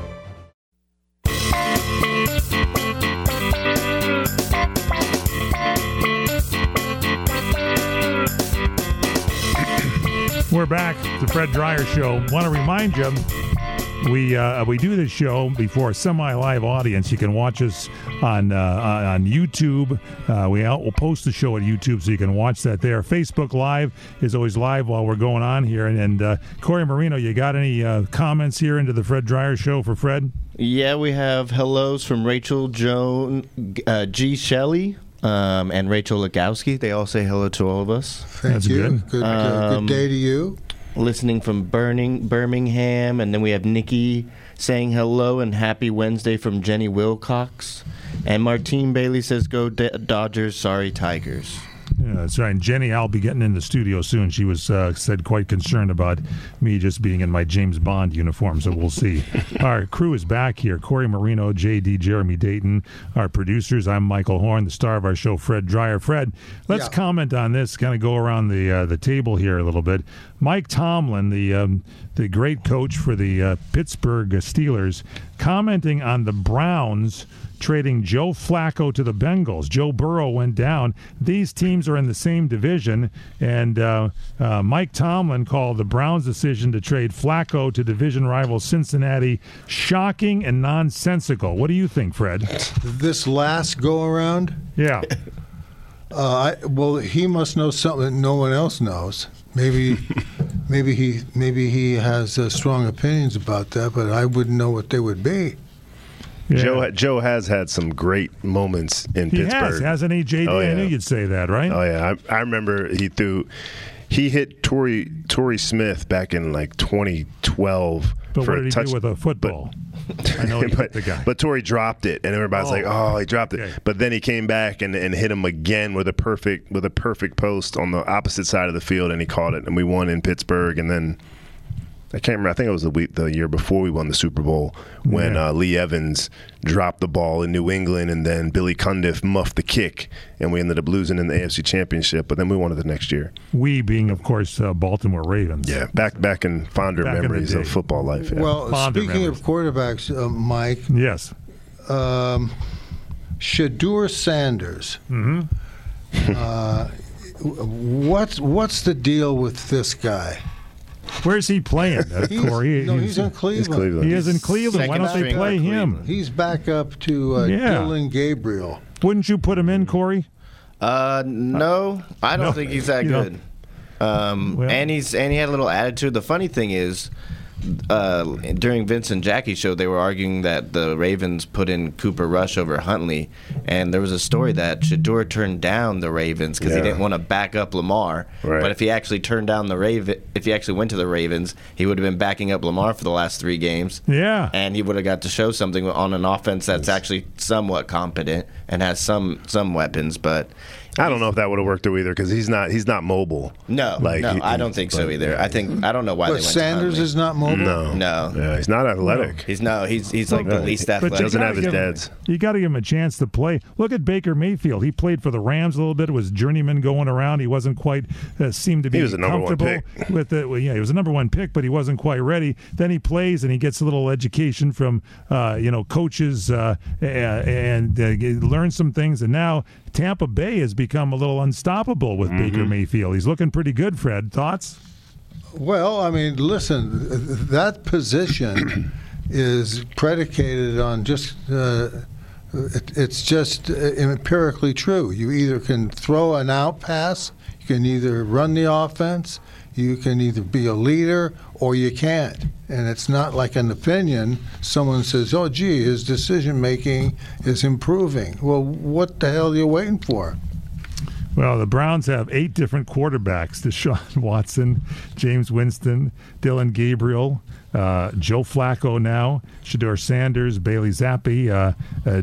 We're back, the Fred Dryer Show. Want to remind you, we do this show before a semi-live audience. You can watch us on YouTube. We'll post the show at YouTube, so you can watch that there. Facebook Live is always live while we're going on here. And Corey Marino, you got any comments here into the Fred Dryer Show for Fred? Yeah, we have hellos from Rachel Joan, G. Shelley, and Rachel Legowski. They all say hello to all of us. Thank you. Good day to you. Listening from Birmingham, and then we have Nikki saying hello and happy Wednesday from Jenny Wilcox. And Martine Bailey says, go Dodgers, sorry Tigers. Yeah, that's right. And Jenny, I'll be getting in the studio soon. She was said quite concerned about me just being in my James Bond uniform, so we'll see. Our crew is back here. Corey Marino, JD, Jeremy Dayton, our producers. I'm Michael Horn, the star of our show, Fred Dryer. Fred, let's comment on this, kind of go around the table here a little bit. Mike Tomlin, the great coach for the Pittsburgh Steelers, commenting on the Browns trading Joe Flacco to the Bengals. Joe Burrow went down. These teams are in the same division, and Mike Tomlin called the Browns' decision to trade Flacco to division rival Cincinnati shocking and nonsensical. What do you think, Fred? This last go-around? Yeah. Well, he must know something no one else knows. Maybe he has strong opinions about that, but I wouldn't know what they would be. Yeah. Joe has had some great moments in Pittsburgh. Hasn't he, JD? Oh, yeah. I knew you'd say that, right? Oh yeah, I remember he hit Torrey Smith back in like 2012. But for what did a he do with a football? I know he hit the guy. But Torrey dropped it, and everybody's like, "Oh, he dropped it." Okay. But then he came back and hit him again with a perfect post on the opposite side of the field, and he caught it, and we won in Pittsburgh. And then I can't remember. I think it was the year before we won the Super Bowl when Lee Evans dropped the ball in New England, and then Billy Cundiff muffed the kick, and we ended up losing in the AFC Championship. But then we won it the next year. We being, of course, Baltimore Ravens. Yeah, back in fonder memories of football life. Yeah. Well, speaking of quarterbacks, Mike. Yes. Shedeur Sanders. Mm-hmm. What's the deal with this guy? Where's he playing, Corey? He's in Cleveland. He is in Cleveland. Why don't they play him? He's back up to Dillon Gabriel. Wouldn't you put him in, Corey? No, I don't think he's that good. And he had a little attitude. The funny thing is, during Vince and Jackie's show, they were arguing that the Ravens put in Cooper Rush over Huntley, and there was a story that Shedeur turned down the Ravens because he didn't want to back up Lamar. Right. But if he actually turned down if he actually went to the Ravens, he would have been backing up Lamar for the last 3 games. Yeah, and he would have got to show something on an offense that's actually somewhat competent and has some weapons, but. I don't know if that would have worked either because he's not mobile. No, I don't think so either. I don't know why they went Sanders to is not mobile? No. Yeah, he's not athletic. No. He's like the least athletic. Doesn't have his dad's. You got to give him a chance to play. Look at Baker Mayfield. He played for the Rams a little bit. Was journeyman going around. He wasn't quite seemed to be. He was a number 1 pick. With he was a number 1 pick, but he wasn't quite ready. Then he plays and he gets a little education from coaches and learns some things. And now Tampa Bay has become a little unstoppable with Baker Mayfield. He's looking pretty good, Fred. Thoughts? Well, I mean, listen, that position is predicated on just it's just empirically true. You either can throw an out pass, you can either run the offense, you can either be a leader, or you can't. And it's not like an opinion. Someone says, oh, gee, his decision-making is improving. Well, what the hell are you waiting for? Well, the Browns have 8 different quarterbacks: Deshaun Watson, James Winston, Dylan Gabriel, Joe Flacco now, Shedeur Sanders, Bailey Zappi, the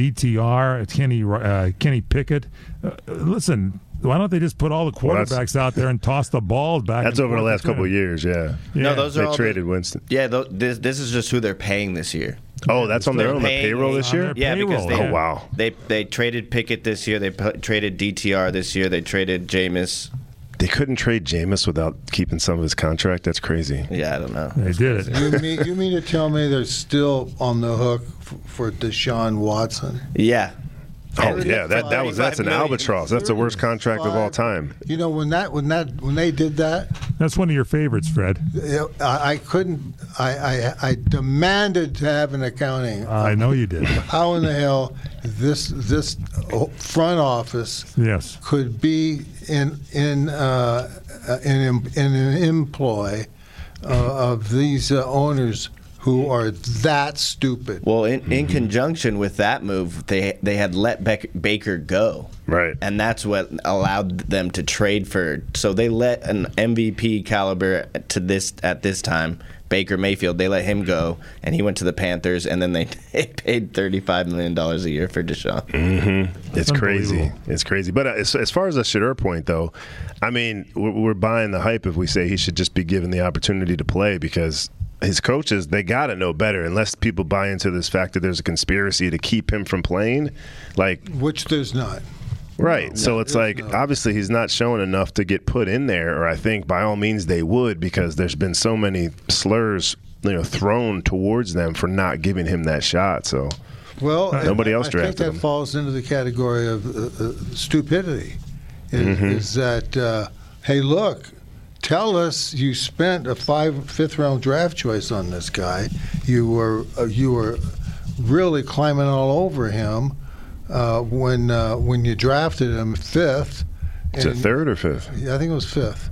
DTR, Kenny Pickett. Listen, why don't they just put all the quarterbacks out there and toss the ball back? That's over the last couple of years, yeah. No, those are they traded Winston. Yeah, this is just who they're paying this year. Oh, that's on their own payroll this year? Yeah, because wow. They traded Pickett this year. They traded DTR this year. They traded Jameis. They couldn't trade Jameis without keeping some of his contract? That's crazy. Yeah, I don't know. They did it. You mean to tell me they're still on the hook for Deshaun Watson? Yeah. Oh yeah, that's an albatross. That's the worst contract of all time. You know, when they did that, that's one of your favorites, Fred. I couldn't. I demanded to have an accounting. I know you did. How in the hell this front office could be in an employ of these owners who are that stupid? Well, in conjunction with that move, they had let Baker go. Right. And that's what allowed them to trade for. So they let an MVP caliber at this time, Baker Mayfield, they let him go, and he went to the Panthers, and then they paid $35 million a year for Deshaun. Mm-hmm. It's crazy. It's crazy. But as far as the Shedeur point, though, I mean, we're buying the hype if we say he should just be given the opportunity to play, because his coaches, they got to know better, unless people buy into this fact that there's a conspiracy to keep him from playing. Which there's not. Right. No, so it's like, obviously he's not showing enough to get put in there, or I think by all means they would, because there's been so many slurs, thrown towards them for not giving him that shot. So nobody else drafted him. I think that falls into the category of stupidity. Is that, hey, look, tell us you spent a 5th round draft choice on this guy. You were really climbing all over him when you drafted him 5th. Is it 3rd or 5th? Yeah, I think it was 5th.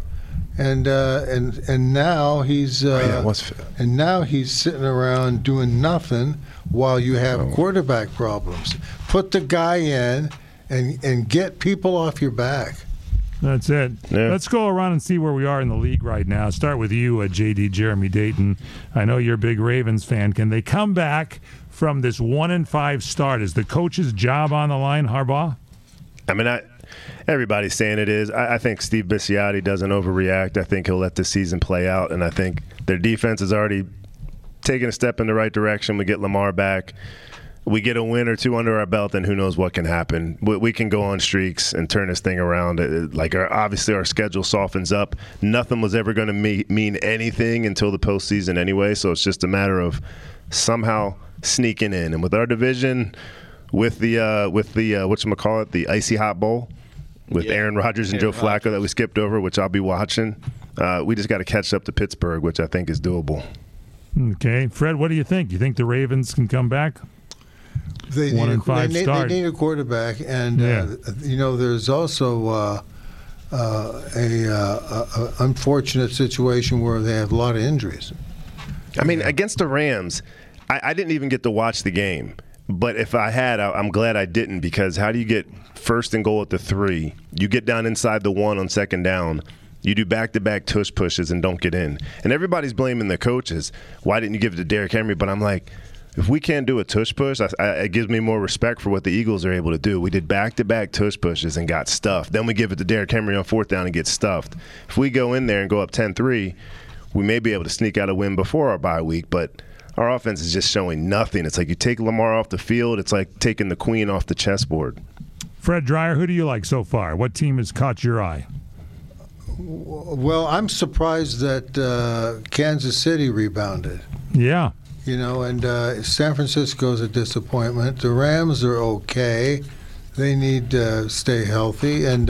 And now he's it was 5th. And now he's sitting around doing nothing while you have quarterback problems. Put the guy in and get people off your back. That's it. Yeah. Let's go around and see where we are in the league right now. Start with you, J.D. Jeremy Dayton. I know you're a big Ravens fan. Can they come back from this 1-5 start? Is the coach's job on the line, Harbaugh? I mean, everybody's saying it is. I think Steve Bisciotti doesn't overreact. I think he'll let the season play out, and I think their defense has already taken a step in the right direction. We get Lamar back. We get a win or two under our belt, and who knows what can happen. We can go on streaks and turn this thing around. Obviously, our schedule softens up. Nothing was ever going to mean anything until the postseason anyway, so it's just a matter of somehow sneaking in. And with our division, with the whatchamacallit, the Icy Hot Bowl, with Aaron Rodgers and Joe Flacco that we skipped over, which I'll be watching, we just got to catch up to Pittsburgh, which I think is doable. Okay. Fred, what do you think? You think the Ravens can come back? They need a quarterback, and there's also a unfortunate situation where they have a lot of injuries. I mean, against the Rams, I didn't even get to watch the game. But if I had, I'm glad I didn't, because how do you get 1st and goal at the 3? You get down inside the 1 on 2nd down. You do back-to-back tush pushes and don't get in. And everybody's blaming the coaches. Why didn't you give it to Derrick Henry? But I'm like, if we can't do a tush push, it gives me more respect for what the Eagles are able to do. We did back-to-back tush pushes and got stuffed. Then we give it to Derrick Henry on 4th down and get stuffed. If we go in there and go up 10-3, we may be able to sneak out a win before our bye week, but our offense is just showing nothing. It's like you take Lamar off the field, it's like taking the queen off the chessboard. Fred Dreyer, who do you like so far? What team has caught your eye? Well, I'm surprised that Kansas City rebounded. Yeah. And San Francisco's a disappointment. The Rams are okay. They need to stay healthy. And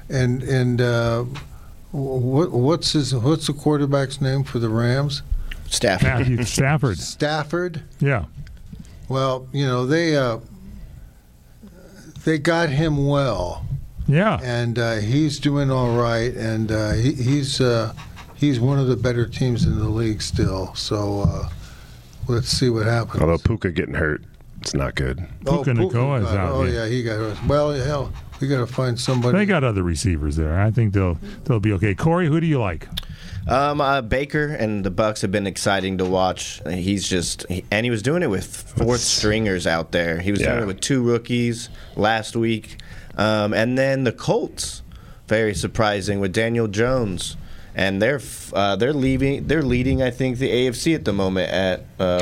what's the quarterback's name for the Rams? Stafford. Matthew Stafford. Stafford? Yeah. Well, they got him well. Yeah. And he's doing all right, and he's one of the better teams in the league still. So let's see what happens. Although Puka getting hurt, it's not good. Puka Nacua is out. Oh, yeah, he got hurt. Well, hell, we got to find somebody. They got other receivers there. I think they'll be okay. Corey, who do you like? Baker and the Bucs have been exciting to watch. He was doing it with fourth stringers out there. He was doing it with 2 rookies last week. And then the Colts, very surprising with Daniel Jones. And they're leading, I think, the AFC at the moment at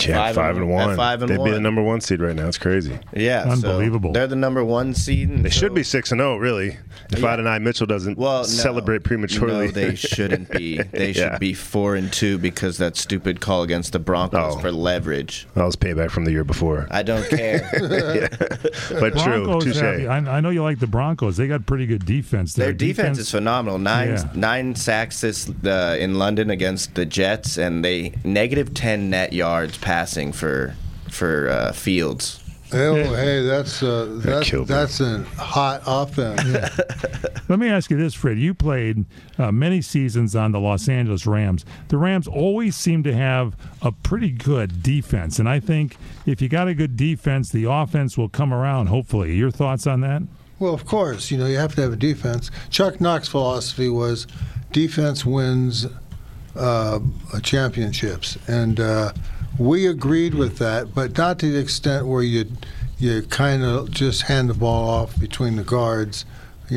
5-1. They'd be the number 1 seed right now. It's crazy. Yeah, unbelievable. So they're the number 1 seed. They should be 6-0, really. If Adonai Mitchell doesn't celebrate prematurely. No, they shouldn't be. They should be 4-2 because that stupid call against the Broncos for leverage. That was payback from the year before. I don't care. But Broncos true. Touche. I know you like the Broncos. They got pretty good defense. Their defense is phenomenal. Nine sacks in London against the Jets, and they -10 net yards passing for Fields. Hey, that's a hot offense. Yeah. Let me ask you this, Fred. You played many seasons on the Los Angeles Rams. The Rams always seem to have a pretty good defense, and I think if you got a good defense, the offense will come around, hopefully. Your thoughts on that? Well, of course. You have to have a defense. Chuck Knox's philosophy was defense wins championships, and we agreed with that, but not to the extent where you kind of just hand the ball off between the guards,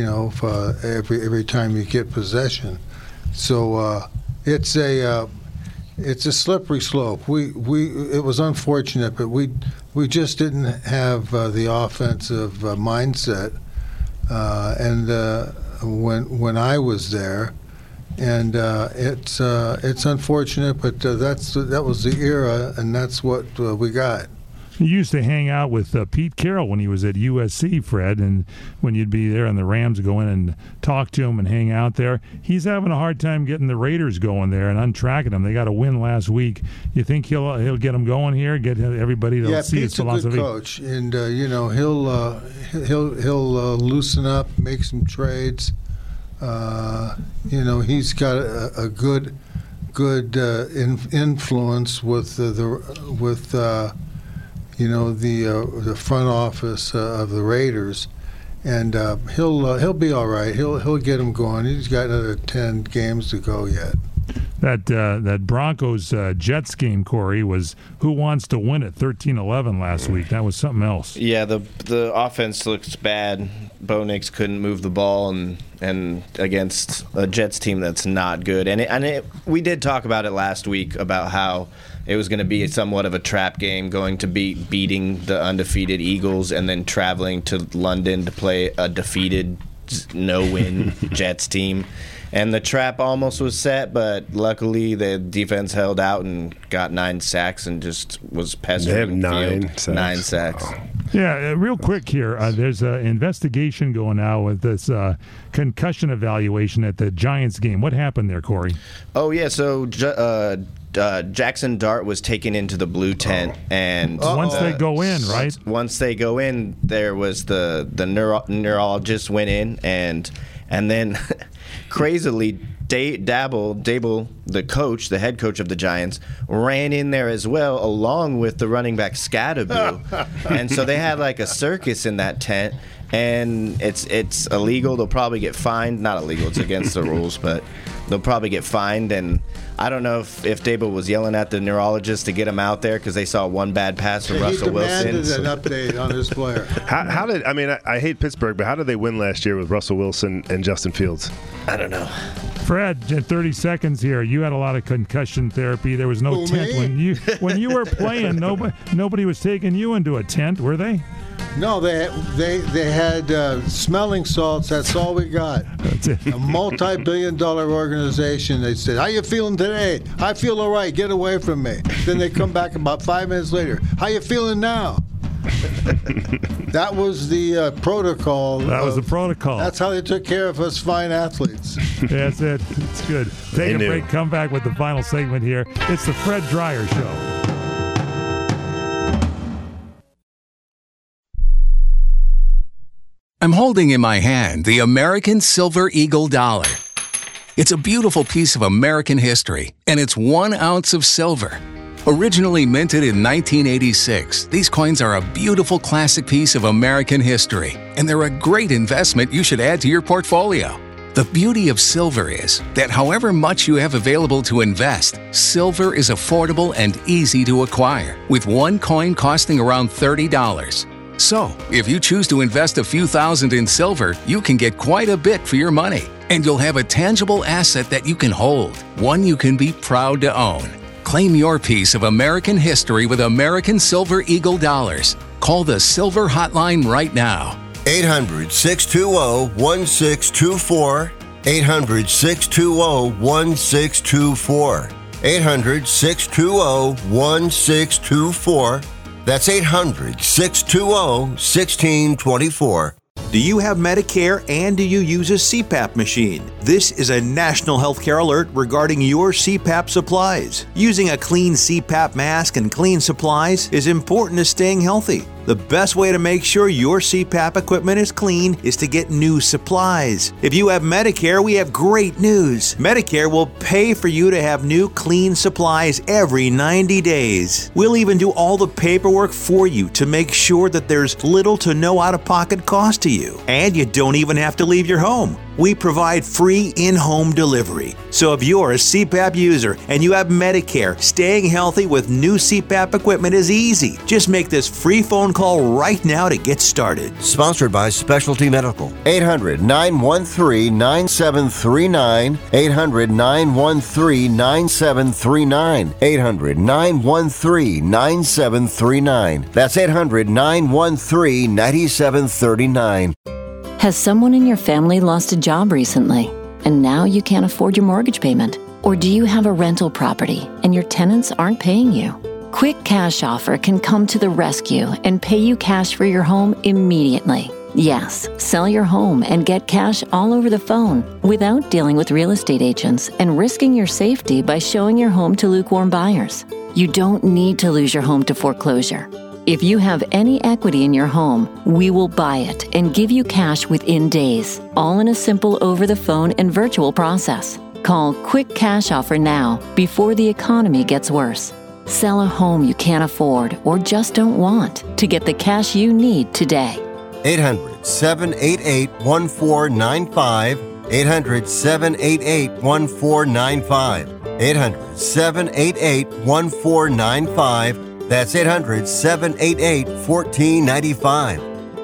every time you get possession. So it's a slippery slope. It was unfortunate, but we just didn't have the offensive mindset, and when I was there. And it's unfortunate, but that was the era, and that's what we got. You used to hang out with Pete Carroll when he was at USC, Fred, and when you'd be there and the Rams go in and talk to him and hang out there. He's having a hard time getting the Raiders going there and untracking them. They got a win last week. You think he'll get them going here, get everybody to see his philosophy? Yeah, Pete's a good coach, and he'll loosen up, make some trades. He's got a good influence with the front office of the Raiders, and he'll be all right. He'll get them going. He's got another 10 games to go yet. That Broncos Jets game, Corey, was who wants to win it 13-11 last week. That was something else. Yeah, the offense looks bad. Bo Nix couldn't move the ball and against a Jets team that's not good. And we did talk about it last week about how it was going to be somewhat of a trap game, going to be beating the undefeated Eagles and then traveling to London to play a defeated no-win Jets team. And the trap almost was set, but luckily the defense held out and got 9 sacks and just was pestering. They have 9 sacks. Yeah, real quick here. There's an investigation going on with this concussion evaluation at the Giants game. What happened there, Corey? Oh, yeah, so Jackson Dart was taken into the blue tent. And once they go in, right? Once they go in, there was the neurologist went in, and then crazily, Dable, the head coach of the Giants, ran in there as well, along with the running back Scatterboo. And so they had like a circus in that tent, and it's illegal. They'll probably get fined. Not illegal, it's against the rules, but they'll probably get fined. And I don't know if Dable was yelling at the neurologist to get him out there because they saw one bad pass from Russell Wilson. He demanded an update on his player. I hate Pittsburgh, but how did they win last year with Russell Wilson and Justin Fields? I don't know. Fred, 30 seconds here. You had a lot of concussion therapy. There was no tent when you were playing. Nobody was taking you into a tent, were they? No, they had smelling salts. That's all we got. That's it. A multi-billion-dollar organization. They said, "How you feeling today?" "I feel all right. Get away from me." Then they come back about 5 minutes later. "How you feeling now?" That was the protocol. That was the protocol. That's how they took care of us fine athletes. That's it. It's good. Take a break. Come back with the final segment here. It's the Fred Dryer Show. I'm holding in my hand the American Silver Eagle dollar. It's a beautiful piece of American history, and it's 1 ounce of silver. Originally minted in 1986, these coins are a beautiful classic piece of American history, and they're a great investment you should add to your portfolio. The beauty of silver is that however much you have available to invest, silver is affordable and easy to acquire, with one coin costing around $30. So, if you choose to invest a few thousand in silver, you can get quite a bit for your money, and you'll have a tangible asset that you can hold, one you can be proud to own. Claim your piece of American history with American Silver Eagle dollars. Call the Silver Hotline right now. 800-620-1624. 800-620-1624. 800-620-1624. That's 800-620-1624. Do you have Medicare and do you use a CPAP machine? This is a national healthcare alert regarding your CPAP supplies. Using a clean CPAP mask and clean supplies is important to staying healthy. The best way to make sure your CPAP equipment is clean is to get new supplies. If you have Medicare, we have great news. Medicare will pay for you to have new clean supplies every 90 days. We'll even do all the paperwork for you to make sure that there's little to no out-of-pocket cost to you. And you don't even have to leave your home. We provide free in-home delivery. So if you're a CPAP user and you have Medicare, staying healthy with new CPAP equipment is easy. Just make this free phone call right now to get started. Sponsored by Specialty Medical. 800-913-9739. 800-913-9739. 800-913-9739. That's 800-913-9739. Has someone in your family lost a job recently, and now you can't afford your mortgage payment? Or do you have a rental property and your tenants aren't paying you? Quick Cash Offer can come to the rescue and pay you cash for your home immediately. Yes, sell your home and get cash all over the phone without dealing with real estate agents and risking your safety by showing your home to lukewarm buyers. You don't need to lose your home to foreclosure. If you have any equity in your home, we will buy it and give you cash within days, all in a simple over-the-phone and virtual process. Call Quick Cash Offer now before the economy gets worse. Sell a home you can't afford or just don't want to get the cash you need today. 800-788-1495. 800-788-1495. 800-788-1495. That's 800-788-1495.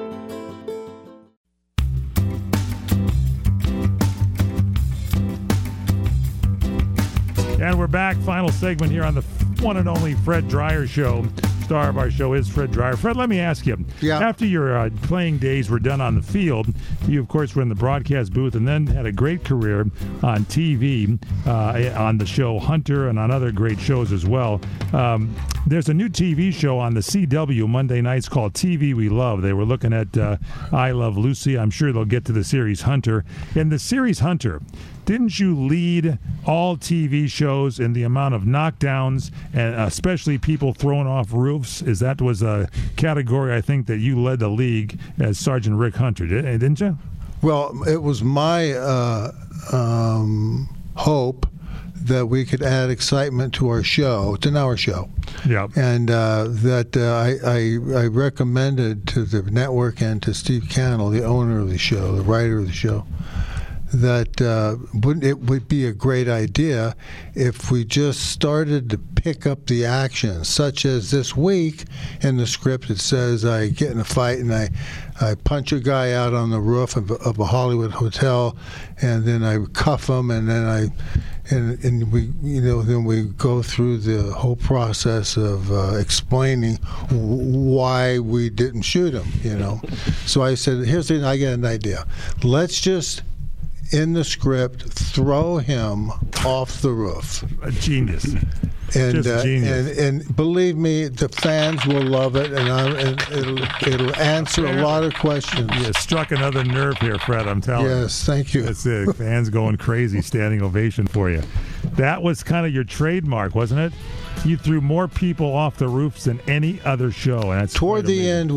And we're back. Final segment here on the one and only Fred Dryer Show. Star of our show is Fred Dryer. Fred, let me ask you. Yeah. After your playing days were done on the field, you, of course, were in the broadcast booth and then had a great career on TV, on the show Hunter and on other great shows as well. There's a new TV show on the CW Monday nights called TV We Love. They were looking at I Love Lucy. I'm sure they'll get to the series Hunter. In the series Hunter, didn't you lead all TV shows in the amount of knockdowns, and especially people throwing off roofs? That was a category, I think, that you led the league as Sergeant Rick Hunter, didn't you? Well, it was my hope that we could add excitement to our show. It's an hour show. Yeah. And I recommended to the network and to Steve Cannell, the owner of the show, the writer of the show, that it would be a great idea if we just started to pick up the action, such as this week in the script it says I get in a fight and I punch a guy out on the roof of a Hollywood hotel, and then I cuff him, and then then we go through the whole process of explaining why we didn't shoot him, So I said, I get an idea. Let's just, in the script, throw him off the roof. A genius. And, just genius. And believe me, the fans will love it, and it'll answer a lot of questions. You struck another nerve here, Fred, I'm telling you. Yes, thank you. That's it. Fans going crazy, standing ovation for you. That was kind of your trademark, wasn't it? You threw more people off the roofs than any other show, and that's toward the end.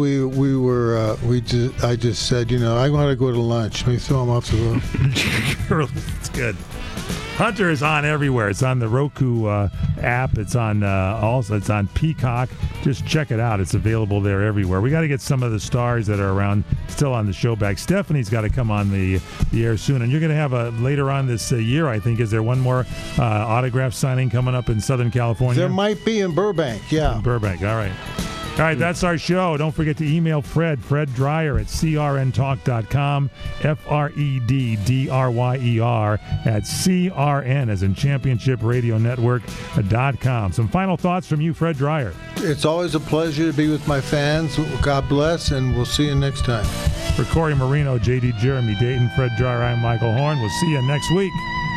I just said, I want to go to lunch. We throw them off the roof. It's good. Hunter is on everywhere. It's on the Roku app. It's on it's on Peacock. Just check it out. It's available there everywhere. We got to get some of the stars that are around still on the show back. Stephanie's got to come on the air soon, and you're going to have later on this year, I think. Is there one more autograph signing coming up in Southern California? There might be in Burbank. Yeah, in Burbank. All right. All right, that's our show. Don't forget to email Fred Dryer at crntalk.com, FredDryer at CRN, as in ChampionshipRadioNetwork.com. Some final thoughts from you, Fred Dryer. It's always a pleasure to be with my fans. God bless, and we'll see you next time. For Corey Marino, J.D. Jeremy Dayton, Fred Dryer, I'm Michael Horn. We'll see you next week.